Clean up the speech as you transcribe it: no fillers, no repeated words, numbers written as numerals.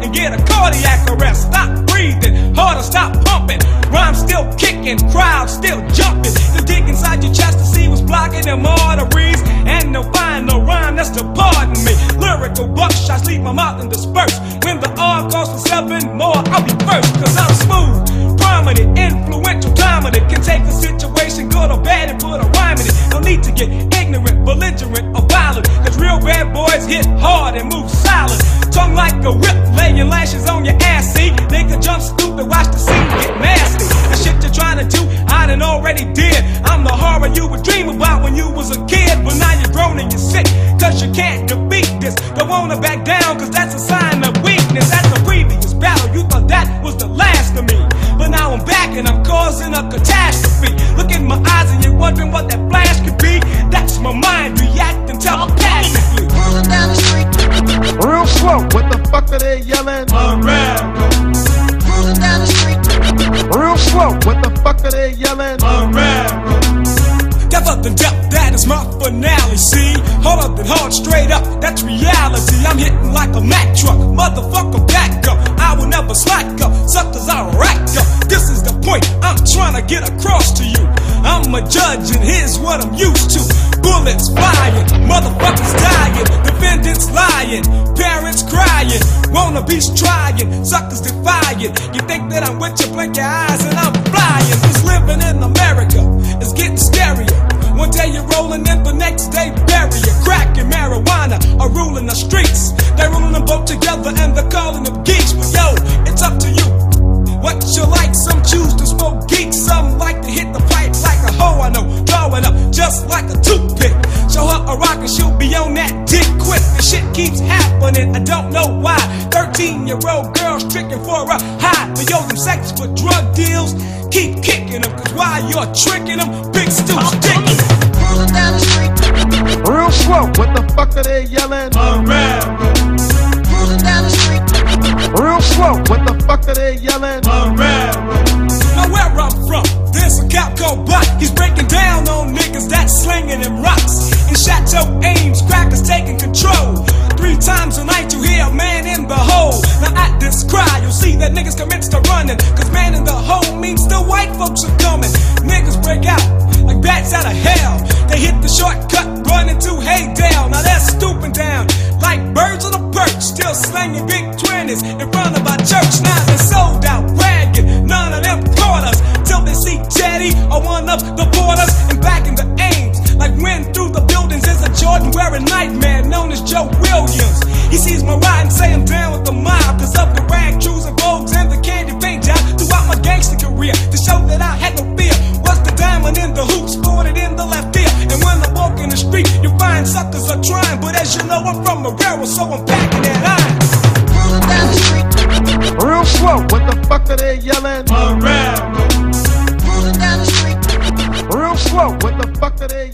and get a cardiac arrest. Stop breathing, harder, stop pumping. Rhyme still kicking, crowd still jumping. To dig inside your chest to see what's blocking them arteries. And no find no rhyme, that's to pardon me. Lyrical buckshots leave my mouth and disperse. When the R calls for 7 more, I'll be first. Cause I'm smooth, prominent, influential, dominant. Can take a situation good or bad and put a rhyme in it. No need to get ignorant, belligerent, or violent. Cause real bad boys hit hard and move silent. Tongue like a whip, laying lashes on your ass, see? Nigga jump stupid, watch the scene get nasty. The shit you're trying to do, I done already did. I'm the horror you would dream about when you was a kid. But now you're grown and you're sick, cause you can't defeat this. Don't wanna back down, cause that's a sign of weakness. That's the previous battle, you thought that was the last of me. But now I'm back and I'm causing a catastrophe. Look in my eyes and you're wondering what that flash could be. That's my mind reacting telepathically. Cruising down the street. Real slow, what the fuck are they yelling? America. Cruising down the street. Real slow, what the fuck are they yelling? America. Death up and death, that is my finale, see? Hold up and hard, straight up, that's reality. I'm hitting like a Mack truck, motherfucker, back up. I will never slack up, suckers I rack up. This is the point I'm trying to get across to you. I'm a judge and here's what I'm used to. Bullets flying, motherfuckers dying, defendants lying, parents crying, wannabes trying, suckers defying. You think that I'm with you, blink your eyes and I'm flying. It's living in America, it's getting scarier. One day you're rolling in, the next day bury you. Crack and marijuana are ruling the streets. They're ruling them both together and they're calling them geeks. But yo, it's up to you. What you like, some choose to smoke geeks. Some like to hit the pipe like a hoe, I know. Drawing up just like a toothpick. Show her a rock and she'll be on that dick quick. The shit keeps happening, I don't know why. 13-year-old girls tricking for a high. But yo, them sex for drug deals, keep kicking them. Cause while you're tricking them, big stoops kicking them. Cruising down the street. Real slow, what the fuck are they yelling? America. Cruising down the street. Real slow, what the fuck are they yelling? America. Now where I'm from, there's a cop called Buck. He's breaking down on niggas that's slinging them rocks. In Chateau Ames, crackers taking control. 3 times a night you hear a man in the hole. Now at this cry, you'll see that niggas commence to running. Cause man in the hole means the white folks are coming. Niggas break out like bats out of hell. They hit the shortcut, running to Haydale. Now they're stooping down like birds on a perch. Still slinging big 20s in front of our church. Now they're sold out, bragging, none of them caught us. Till they see Teddy or one of the porters. And back in the Ames, like wind through the buildings, is a Jordan wearing nightmare known as Joe Williams. He sees my ride and say I'm down with the mob. Cause of the rag, shoes and Vogues and the candy paint job. Throughout my gangster career, to show that I had no fear. What's the diamond in the hoop, sported in the left ear. And when I walk in the street, you find suckers are trying. But as you know, I'm from Marrero, so I'm packing that iron. Cruising down the street. Real slow, what the fuck are they yelling? America. Cruising down the street. Real slow, what the fuck are they